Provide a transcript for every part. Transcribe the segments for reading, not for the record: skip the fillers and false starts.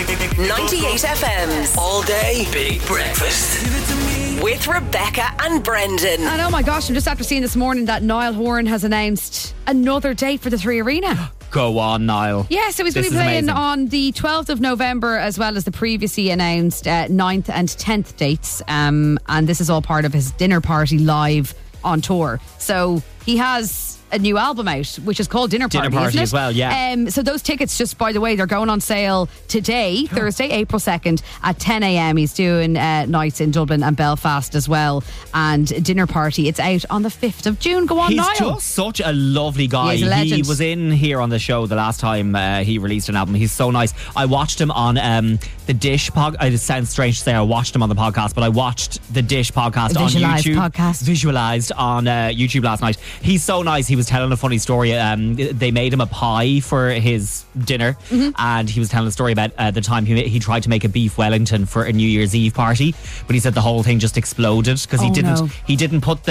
98 FM's All Day Big Breakfast with Rebecca and Brendan. And oh my gosh, I'm just after seeing this morning that Niall Horan has announced another date for the Three Arena. Go on, Niall. Yeah, so he's going to be playing on the 12th of November as well as the previously announced 9th and 10th dates. And this is all part of his Dinner Party live on tour. So he has a new album out, which is called Dinner Party, isn't it? As well, yeah. So those tickets, just by the way, they're going on sale today, Thursday, April 2nd at 10 a.m. He's doing nights in Dublin and Belfast as well. And Dinner Party, it's out on the 5th of June. Go on, Niall. He's just such a lovely guy. He's a legend. He was in here on the show the last time he released an album. He's so nice. I watched him on the Dish podcast. It sounds strange to say I watched him on the podcast, but I watched the Dish podcast on YouTube. Visualized on YouTube last night. He's so nice. He was telling a funny story. They made him a pie for his dinner, and he was telling a story about the time he tried to make a beef Wellington for a New Year's Eve party, but he said the whole thing just exploded because he didn't put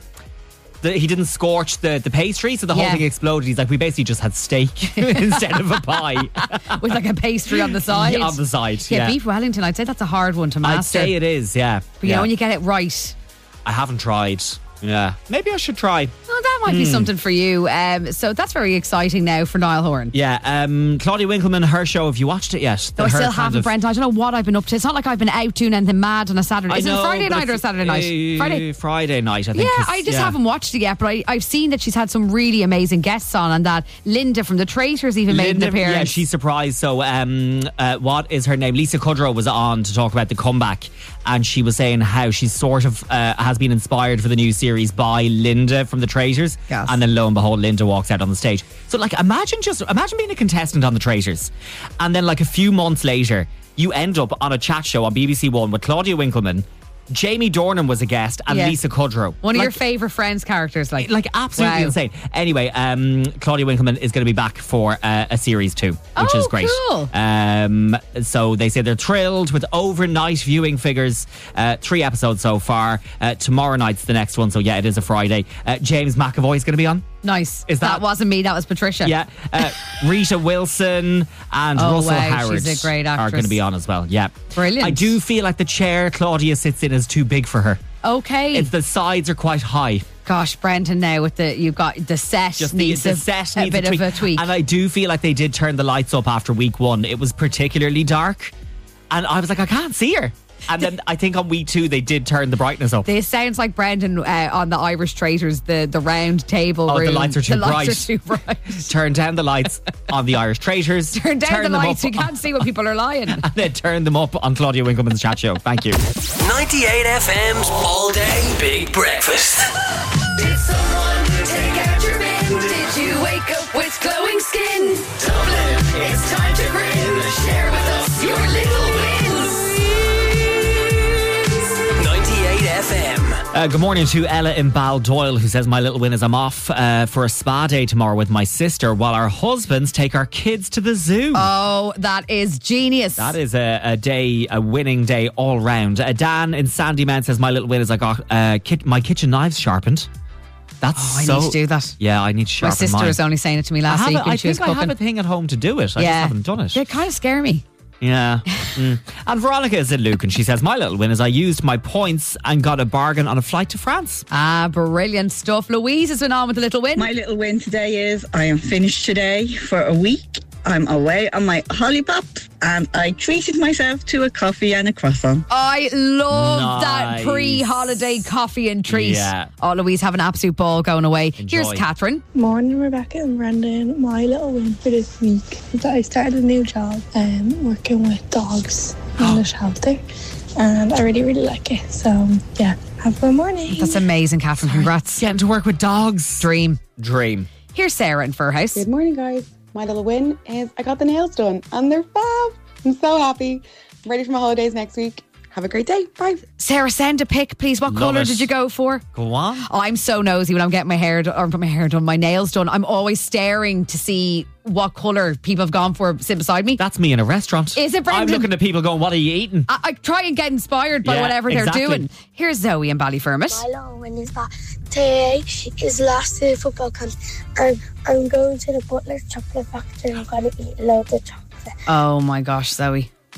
he didn't scorch the pastry, so the whole thing exploded. He's like, we basically just had steak instead of a pie. With like a pastry on the side. Yeah, on the side, yeah. Beef Wellington, I'd say that's a hard one to master. I'd say it is, yeah. But you know, when you get it right. I haven't tried. Yeah, maybe I should try. Oh, that might be something for you. So that's very exciting now for Niall Horan. Yeah, Claudia Winkleman, her show. Have you watched it yet? No, I still haven't, Brent. I don't know what I've been up to. It's not like I've been out doing anything mad on a Saturday. Is it a Friday night or a Saturday night? Friday night, I think. Yeah, I just haven't watched it yet, but I've seen that she's had some really amazing guests on, and that Linda from The Traitors even made an appearance. Yeah, she's surprised. So, what is her name? Lisa Kudrow was on to talk about the comeback, and she was saying how she sort of has been inspired for the new series by Linda from The Traitors. Yes. And then lo and behold, Linda walks out on the stage. So like imagine being a contestant on The Traitors, and then like a few months later you end up on a chat show on BBC One with Claudia Winkleman. Jamie Dornan was a guest, and Lisa Kudrow. One of your favourite Friends characters. Like absolutely insane. Anyway, Claudia Winkleman is going to be back for a series 2, which is great. Cool. So they say they're thrilled with overnight viewing figures. 3 episodes so far. Tomorrow night's the next one, so yeah, it is a Friday. James McAvoy is going to be on. Nice. That wasn't me, that was Patricia. Yeah. Rita Wilson and Russell Howard she's a great actress. are going to be on as well. Yeah. Brilliant. I do feel like the chair Claudia sits in is too big for her. Okay. The sides are quite high. Gosh, Brendan, now you've got the set needs a bit of a tweak. And I do feel like they did turn the lights up after week 1. It was particularly dark, and I was like, I can't see her. And then I think on week 2 they did turn the brightness up. This sounds like Brendan on the Irish Traitors, the round table room. The lights are too bright. Lights are too bright. Turn down the lights on the Irish Traitors. Turn down the lights, you can't see what people are lying. And then turn them up on Claudia Winkleman's chat show. Thank you. 98 FM's All Day Big Breakfast. Did someone take out your bin? Did you wake up with glowing skin? Dublin, it's time to grin. Share with us your little wins. 98 FM. Good morning to Ella in Baldoyle, who says, my little win is I'm off for a spa day tomorrow with my sister while our husbands take our kids to the zoo. Oh, that is genius. That is a winning day all round. Dan in Sandymount says, my little win is I got my kitchen knives sharpened. I need to do that. Yeah, I need to sharpen mine. My sister was only saying it to me last week when she was cooking. I have a thing at home to do it. I just haven't done it. They kind of scare me. Yeah. And Veronica is in Luke, and she says, my little win is I used my points and got a bargain on a flight to France. Brilliant stuff. Louise has been on with the little win. My little win today is I am finished today for a week. I'm away on my Hollipop, and I treated myself to a coffee and a croissant. I love that pre-holiday coffee and treat. Yeah. Oh, Louise, have an absolute ball going away. Enjoy. Here's Catherine. Morning, Rebecca and Brendan. My little win for this week is that I started a new job working with dogs in the shelter, and I really, really like it. So, yeah, have a good morning. That's amazing, Catherine. Congrats. Getting to work with dogs. Dream. Here's Sarah in Furhouse. Good morning, guys. My little win is I got the nails done and they're fab. I'm so happy. I'm ready for my holidays next week. Have a great day. Bye. Sarah, send a pic, please. What colour did you go for? Go on. Oh, I'm so nosy when I'm getting my nails done. I'm always staring to see what colour people have gone for sit beside me. That's me in a restaurant. Is it, Brendan? I'm looking at people going, what are you eating? I try and get inspired by whatever they're doing. Here's Zoe in Ballyfermot. My little win is that today is the last day of football camp, and I'm going to the Butler's Chocolate Factory. I'm going to eat loads of chocolate. Oh my gosh, Zoe.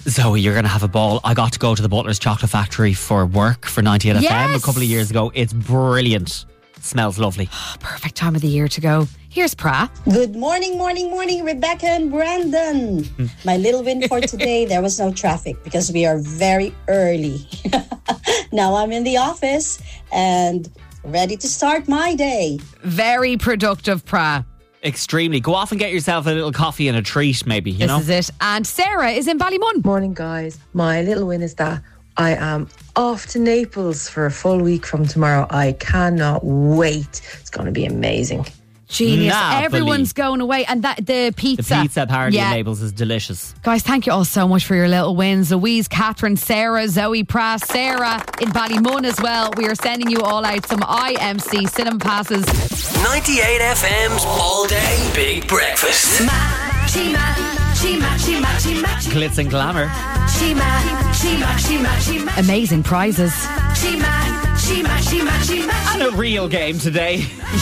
Zoe, you're going to have a ball. I got to go to the Butler's Chocolate Factory for work for 98 FM a couple of years ago. It's brilliant. Smells lovely. Perfect time of the year to go. Here's Pra. Good morning, Rebecca and Brandon. My little win for today, there was no traffic because we are very early. Now I'm in the office and ready to start my day. Very productive, Pra. Extremely. Go off and get yourself a little coffee and a treat, maybe, you know? This is it. And Sarah is in Ballymun. Morning, guys. My little win is that I am off to Naples for a full week from tomorrow. I cannot wait. It's going to be amazing. Genius. Napoli. Everyone's going away. And that the pizza. The pizza apparently in Naples is delicious. Guys, thank you all so much for your little wins. Louise, Catherine, Sarah, Zoe, Pra, Sarah in Ballymun as well. We are sending you all out some IMC cinema passes. 98 FM's All Day Big Breakfast. Glitz and glamour. Amazing prizes. And a real game today.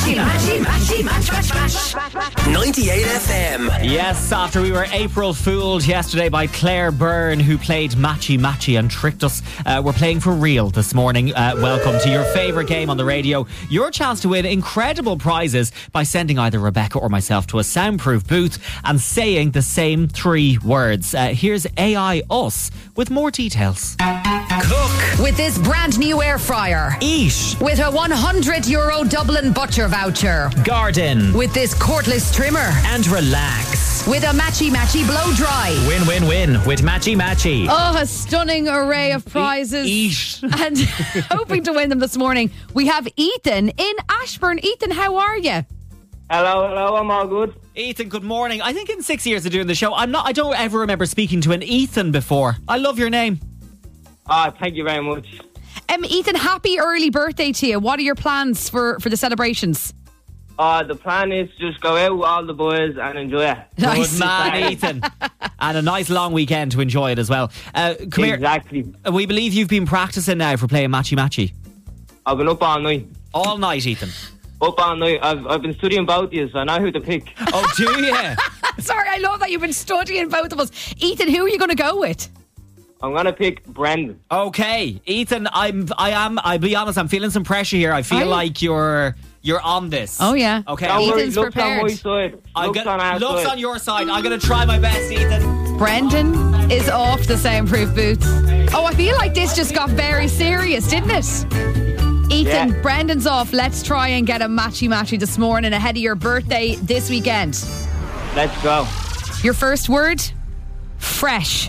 98 FM. Yes, after we were April fooled yesterday by Claire Byrne, who played Matchy Matchy and tricked us, we're playing for real this morning. Welcome to your favourite game on the radio. Your chance to win incredible prizes by sending either Rebecca or myself to a soundproof booth and saying the same 3 words. Here's AI Us with more details. Cook with this brand new air fryer. Eat with a €100 Dublin butcher voucher. Garden with this cordless trimmer. And relax with a Matchy Matchy blow dry. Win with Matchy Matchy. Oh, a stunning array of prizes. Eat. And hoping to win them this morning, we have Ethan in Ashburn. Ethan, how are you? Hello, I'm all good. Ethan, good morning. I think in 6 years of doing the show, I don't ever remember speaking to an Ethan before. I love your name. Thank you very much. Ethan, happy early birthday to you. What are your plans for the celebrations? The plan is just go out with all the boys and enjoy it. Nice. Good man, Ethan. And a nice long weekend to enjoy it as well. Come here. Exactly. We believe you've been practicing now for playing Matchy Matchy. I've been up all night. All night, Ethan? Up all night. I've been studying both of you, so I know who to pick. Oh, do you? Sorry, I love that you've been studying both of us. Ethan, who are you going to go with? I'm going to pick Brendan. Okay. Ethan, I'll be honest, I'm feeling some pressure here. I feel like you're on this. Oh, yeah. Okay. Ethan's looks prepared. on my side. Looks on your side. I'm going to try my best, Ethan. Brendan is off the soundproof booth. Oh, I feel like this just got very serious, didn't it? Ethan, yeah. Brendan's off. Let's try and get a Matchy Matchy this morning ahead of your birthday this weekend. Let's go. Your first word? Fresh.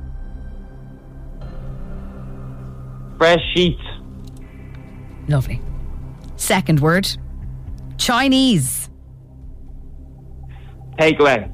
Fresh sheets. Lovely. Second word? Chinese. Takeaway.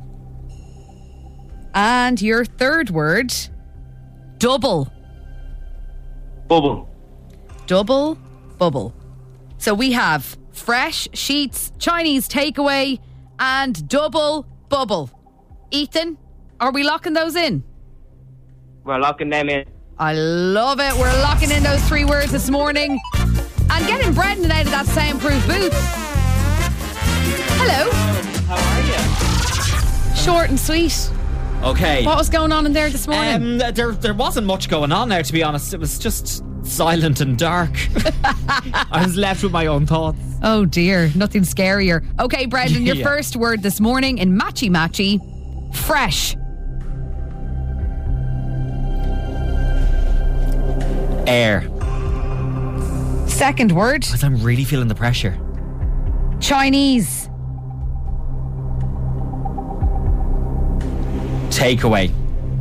And your third word? Double. Bubble. Double, bubble. So we have fresh sheets, Chinese takeaway, and double bubble. Ethan, are we locking those in? We're locking them in. I love it. We're locking in those 3 words this morning and getting Brendan out of that soundproof booth. Hello. How are you? Short and sweet. Okay. What was going on in there this morning? There wasn't much going on there, to be honest. It was just silent and dark. I was left with my own thoughts. Oh dear, nothing scarier. Okay, Brendan, your first word this morning in Matchy Matchy: fresh. Air. Second word? Because I'm really feeling the pressure. Chinese. Takeaway.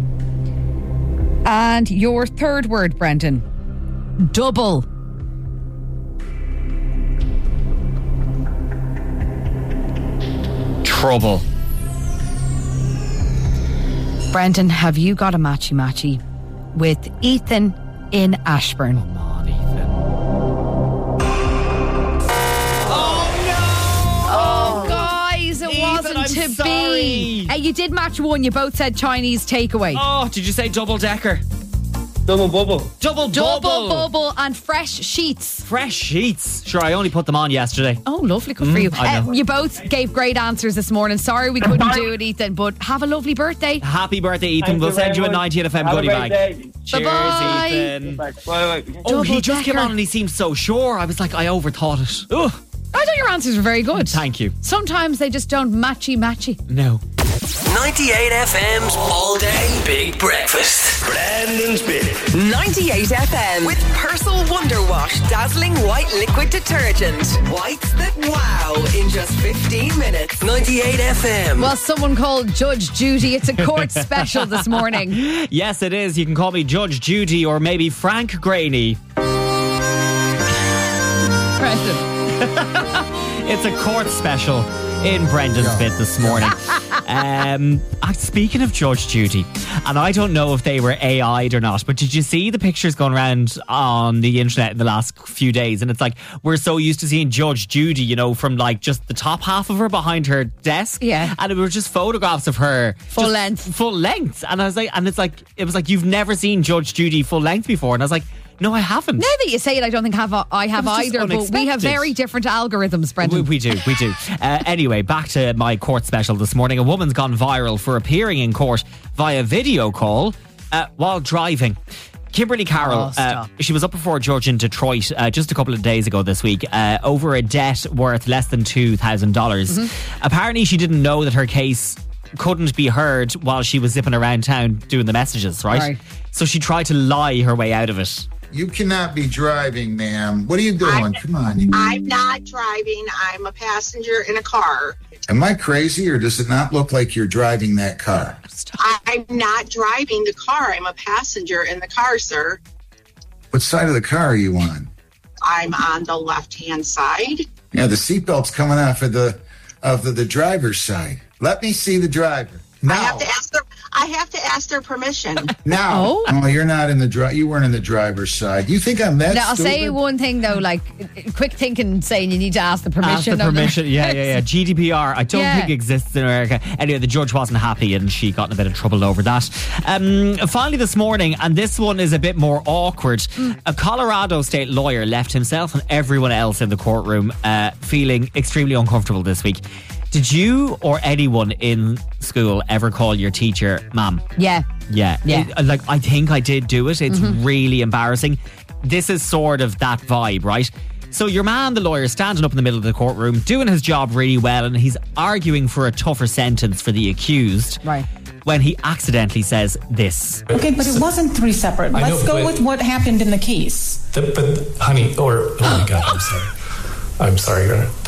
And your third word, Brendan? Double. Trouble. Brendan, have you got a Matchy Matchy with Ethan in Ashburn? Come on, Ethan. Oh, guys, it Ethan, wasn't I'm to sorry. be. You did match one. You both said Chinese takeaway. Oh, did you say double decker? Double bubble. Double bubble and fresh sheets. Fresh sheets. Sure, I only put them on yesterday. Oh, lovely. Good for you. I know. You both gave great answers this morning. Sorry we couldn't do it, Ethan, but have a lovely birthday. Happy birthday, Ethan. Thank We'll you send you a very much. 90 FM Have a goodie great bag. day. Cheers, Bye-bye. Ethan. Bye. Oh, he just came Double-decker. on and he seemed so sure. I was like, I overthought it. Ugh. I thought your answers were very good. Thank you. Sometimes they just don't matchy. No. 98 FM's All Day Big Breakfast. Brandon's Big. 98 FM with Persil Wonder Wash Dazzling White Liquid Detergent. Whites that wow in just 15 minutes. 98 FM. Well, someone called Judge Judy. It's a court special this morning. Yes, it is. You can call me Judge Judy or maybe Frank Graney. Brendan. It's a court special in Brendan's bit this morning. Speaking of Judge Judy, and I don't know if they were AI'd or not, but did you see the pictures going around on the internet in the last few days? And it's like, we're so used to seeing Judge Judy, you know, from like just the top half of her behind her desk. Yeah. And it were just photographs of her. Full length. Full length. And I was like, it was like, you've never seen Judge Judy full length before. And I was like, no, I haven't. Now that you say it, I don't think I have It was just either, but we have unexpected. very different algorithms, Brendan. We do. Anyway, back to my court special this morning. A woman's gone viral for appearing in court via video call while driving. Kimberly Carroll, she was up before a judge in Detroit just a couple of days ago this week over a debt worth less than $2,000. Apparently, she didn't know that her case couldn't be heard while she was zipping around town doing the messages, right? So she tried to lie her way out of it. You cannot be driving, ma'am. What are you doing? Come on. I'm not driving. I'm a passenger in a car. Am I crazy, or does it not look like you're driving that car? I'm not driving the car. I'm a passenger in the car, sir. What side of the car are you on? I'm on the left-hand side. Yeah, the seatbelt's coming off of the driver's side. Let me see the driver. Now. I have to ask their permission. Now. Oh, you're not in the you weren't in the driver's side. You think I'm that Now, I'll stupid? say one thing, though, like, quick thinking, saying you need to ask the permission. Ask the of them. permission. Yeah. GDPR, I don't think exists in America. Anyway, the judge wasn't happy and she got in a bit of trouble over that. Finally this morning, and this one is a bit more awkward, a Colorado state lawyer left himself and everyone else in the courtroom feeling extremely uncomfortable this week. Did you or anyone in school ever call your teacher ma'am? Yeah. I think I did do it. It's really embarrassing. This is sort of that vibe, right? So your man, the lawyer, standing up in the middle of the courtroom, doing his job really well, and he's arguing for a tougher sentence for the accused. Right. When he accidentally says this. Okay, but it wasn't three separate. Let's go with what happened in the case. But honey, oh my God, I'm sorry.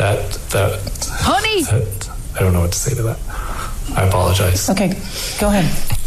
Honey! I don't know what to say to that. I apologize. Okay, go ahead.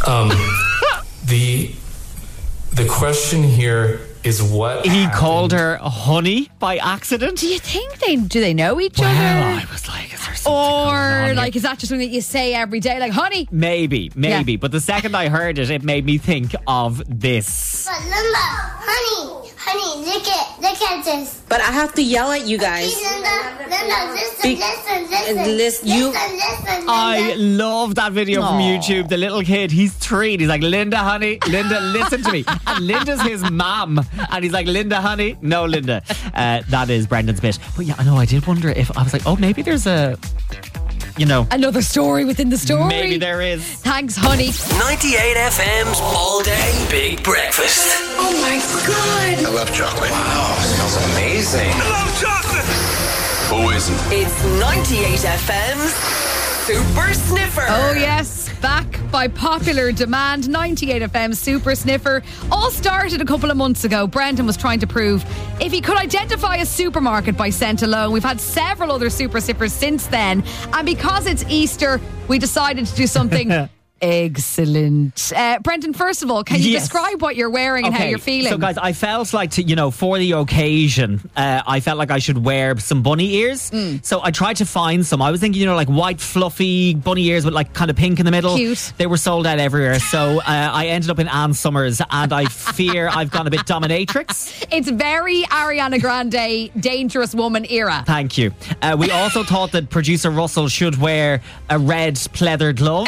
The question here is what he happened. called her honey by accident. Do you think do they know each other? I was like, is there something going on Or here? like, is that just something that you say every day? Like, honey? Maybe. Yeah. But the second I heard it, it made me think of this. But Linda, honey, look at this. But I have to yell at you guys. Linda, listen. I love that video from YouTube. The little kid, he's 3 and he's like, Linda, honey, Linda, listen to me. And Linda's his mom. And he's like, Linda, honey. No, Linda. That is Brendan's bit. But yeah, I know, I did wonder if I was like, oh, maybe there's another story within the story. Maybe there is. Thanks, honey. 98 FM's All Day Big Breakfast. Oh my God. I love chocolate. Wow, it smells amazing. I love chocolate. Who isn't? It's 98 FM's Super Sniffer. Oh, yes. Back by popular demand. 98 FM Super Sniffer. All started a couple of months ago. Brendan was trying to prove if he could identify a supermarket by scent alone. We've had several other Super Sniffers since then. And because it's Easter, we decided to do something excellent. Brendan, first of all, can you describe what you're wearing and how you're feeling? So, guys, I felt like, for the occasion, I felt like I should wear some bunny ears. So I tried to find some. I was thinking, like white, fluffy bunny ears with like kind of pink in the middle. Cute. They were sold out everywhere. So I ended up in Ann Summers, and I fear I've gone a bit dominatrix. It's very Ariana Grande, Dangerous Woman era. Thank you. We also thought that producer Russell should wear a red pleather glove.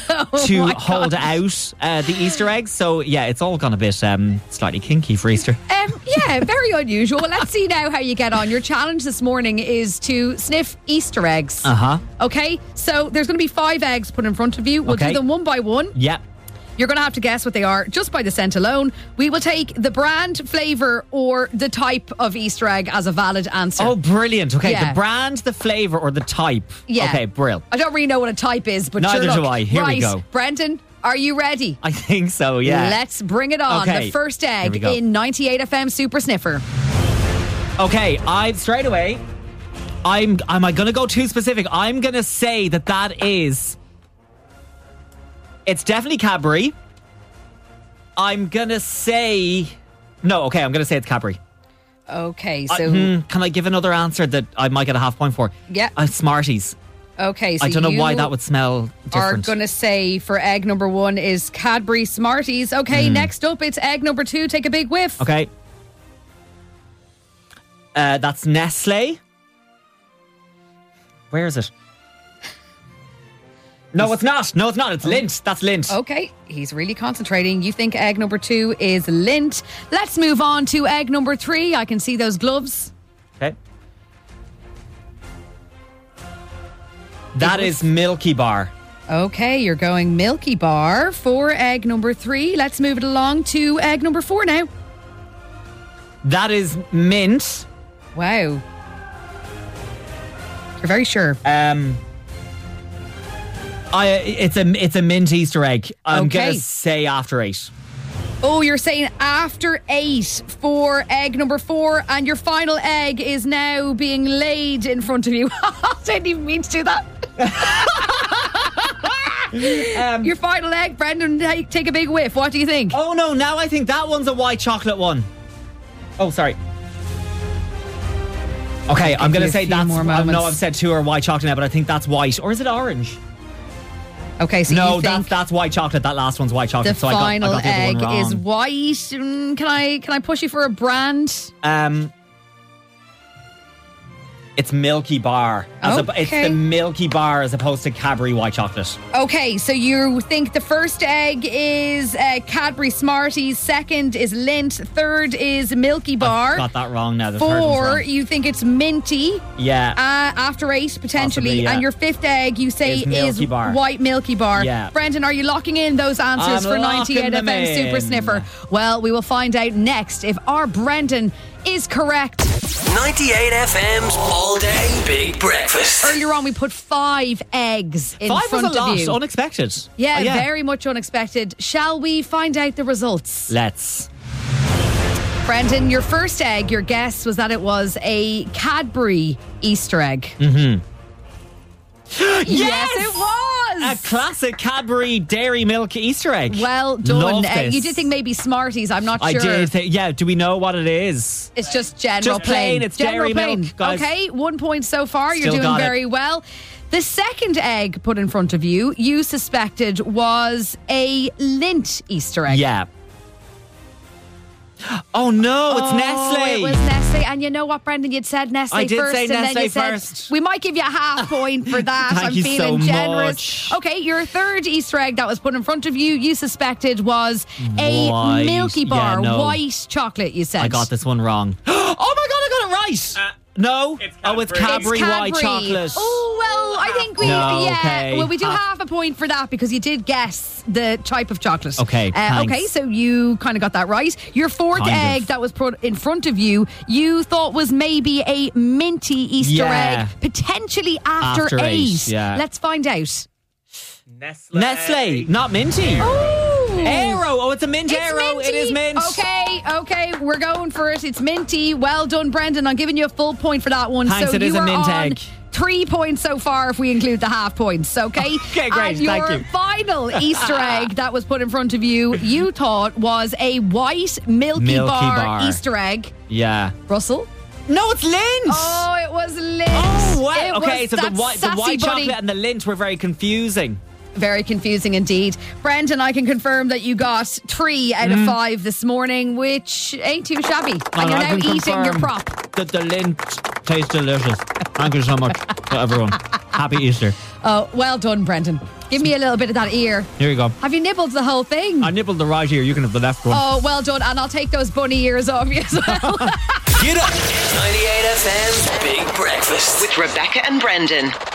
to hold out the Easter eggs. So, yeah, it's all gone a bit slightly kinky for Easter. Yeah, very unusual. Let's see now how you get on. Your challenge this morning is to sniff Easter eggs. Okay, so there's going to be 5 eggs put in front of you. We'll do them one by one. Yep. You're going to have to guess what they are just by the scent alone. We will take the brand, flavour or the type of Easter egg as a valid answer. Oh, brilliant. Okay, the brand, the flavour or the type. Yeah. Okay, brilliant. I don't really know what a type is, but neither sure, do I. Here we go. Brendan, are you ready? I think so, yeah. Let's bring it on. Okay. The first egg in 98 FM Super Sniffer. Okay, straight away, am I going to go too specific? I'm going to say that is... It's definitely Cadbury. I'm going to say... No, okay, I'm going to say it's Cadbury. Okay, so... can I give another answer that I might get a half point for? Yeah. Smarties. Okay, so I don't know why that would smell different. Are going to say for egg number 1 is Cadbury Smarties. Okay, next up, it's egg number 2. Take a big whiff. Okay. That's Nestle. Where is it? No, it's not. No, it's not. It's Lindt. That's Lindt. Okay, he's really concentrating. You think egg number 2 is Lindt. Let's move on to egg number 3. I can see those gloves. Okay. That is Milky Bar. Okay, you're going Milky Bar for egg number 3. Let's move it along to egg number 4 now. That is mint. Wow. You're very sure. It's a mint Easter egg. I'm going to say after 8. Oh, you're saying after 8 for egg number 4, and your final egg is now being laid in front of you. I didn't even mean to do that. Your final egg, Brendan, take a big whiff. What do you think? Oh no, now I think that one's a white chocolate one. Oh, sorry. Okay, I'm going to say that's... No, I've said 2 are white chocolate now, but I think that's white. Or is it orange? Okay, so no, you think that's white chocolate. That last one's white chocolate. The so final I got the egg other one wrong. is white. Can I push you for a brand? It's Milky Bar. It's the Milky Bar as opposed to Cadbury white chocolate. Okay, so you think the first egg is Cadbury Smarties, second is Lindt, third is Milky Bar. I got that wrong now. The 4, you think it's minty. Yeah. After 8, potentially. Possibly, yeah. And your 5th egg, you say is white Milky Bar. Yeah. Brendan, are you locking in those answers for 98 FM Super Sniffer? Well, we will find out next if our Brendan is correct. 98 FM's All Day Big Breakfast. Earlier on, we put 5 eggs in front of you. 5 was a lot. Unexpected. Yeah, very much unexpected. Shall we find out the results? Let's. Brendan, your first egg, your guess was that it was a Cadbury Easter egg. Yes, it was! A classic Cadbury Dairy Milk Easter egg. Well done. Love this. You did think maybe Smarties, I'm not sure. I did think, do we know what it is? It's just general plain. It's general Dairy Milk, guys. Okay, 1 point so far. Still You're doing very well. The second egg put in front of you, you suspected was a Lindt Easter egg. Yeah. Oh no, it's Nestle. It was Nestle. And you know what, Brendan? You'd said Nestle I did first. say and Nestle then you first. Said, we might give you a half point for that. Thank I'm you feeling so generous. much. Okay, your third Easter egg that was put in front of you, you suspected was a Milky Bar, white chocolate, you said. I got this one wrong. Oh my God, I got it right. No? It's Cadbury white chocolate. Oh, well, I think we... okay. Well, we do half a point for that because you did guess the type of chocolate. Okay, thanks. Okay, so you kind of got that right. Your fourth egg that was put in front of you, you thought was maybe a minty Easter egg, potentially after 8. Yeah. Let's find out. Nestle, not minty. Aero. Oh, it's a mint Aero. Minty. It is mint. Okay, we're going for it. It's minty. Well done, Brendan. I'm giving you a full point for that one. Thanks, so it is you a mint are on egg. 3 points so far if we include the half points, okay? Okay, great. And your Thank you. final Easter egg that was put in front of you, you thought was a white Milky Bar Easter egg. Yeah. Russell? No, it's Lindt. Oh, it was Lindt. Oh, what? It Okay, was so the that white sassy chocolate buddy. and the Lindt were very confusing. Very confusing indeed. Brendan, I can confirm that you got 3 out of 5 this morning, which ain't too shabby. And you're now eating your prop. That the Lindt tastes delicious. Thank you so much to everyone. Happy Easter. Oh, well done, Brendan. Give me a little bit of that ear. Here you go. Have you nibbled the whole thing? I nibbled the right ear. You can have the left one. Oh, well done. And I'll take those bunny ears off you as well. Get up. 98 FM's Big Breakfast with Rebecca and Brendan.